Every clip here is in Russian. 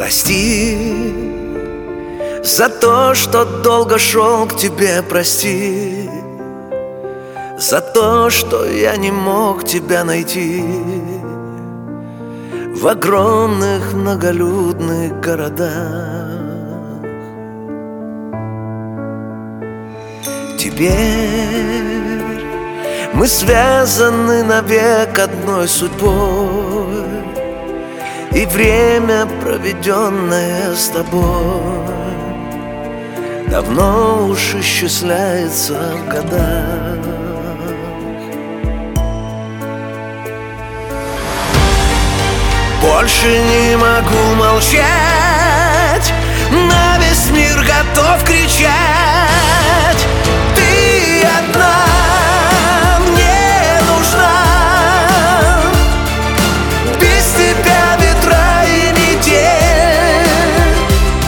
Прости за то, что долго шел к тебе, прости за то, что я не мог тебя найти в огромных многолюдных городах. Теперь мы связаны навек одной судьбой, и время, проведенное с тобой, давно уж исчисляется в годах. Больше не могу молчать, на весь мир готов кричать. Ты одна мне нужна, без тебя ветра и метель,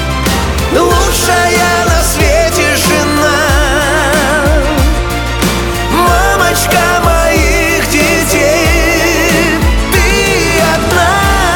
лучшая на свете жена, мамочка моих детей. Ты одна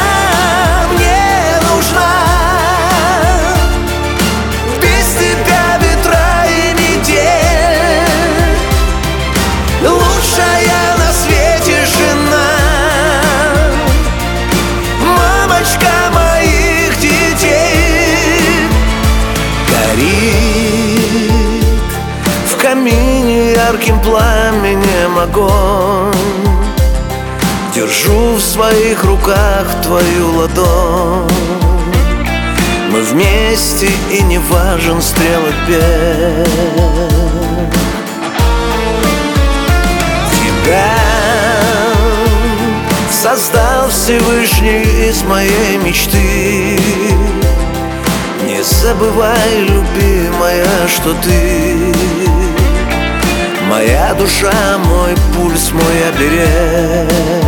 в камине ярким пламенем огонь. Держу в своих руках твою ладонь. Мы вместе, и не важен стрелок бег. Тебя создал Всевышний из моей мечты. Не забывай, любимая, что ты моя душа, мой пульс, мой оберег.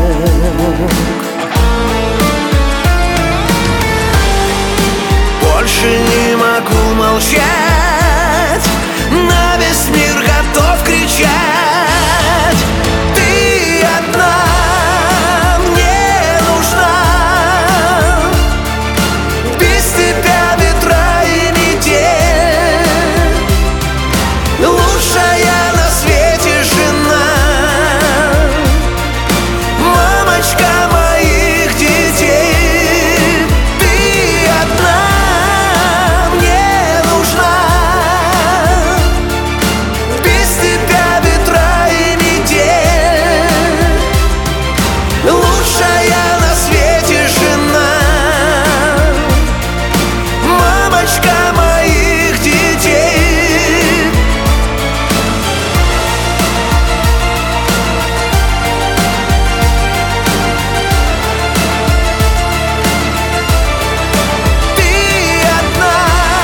Больше не могу молчать, на весь мир готов кричать. Ты одна мне нужна, без тебя ветра и метель, лучшая на свете жена, мамочка моих детей. Ты одна мне нужна, без тебя ветра и метель, лучшая на свете жена, мамочка моих детей. Ты одна,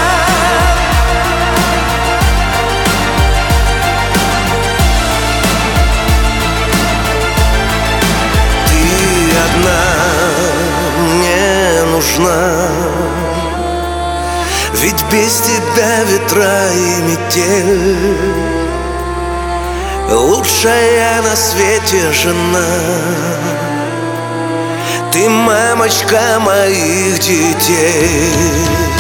ты одна мне нужна, ведь без тебя ветра и метель, лучшая на свете жена. Ты мамочка моих детей.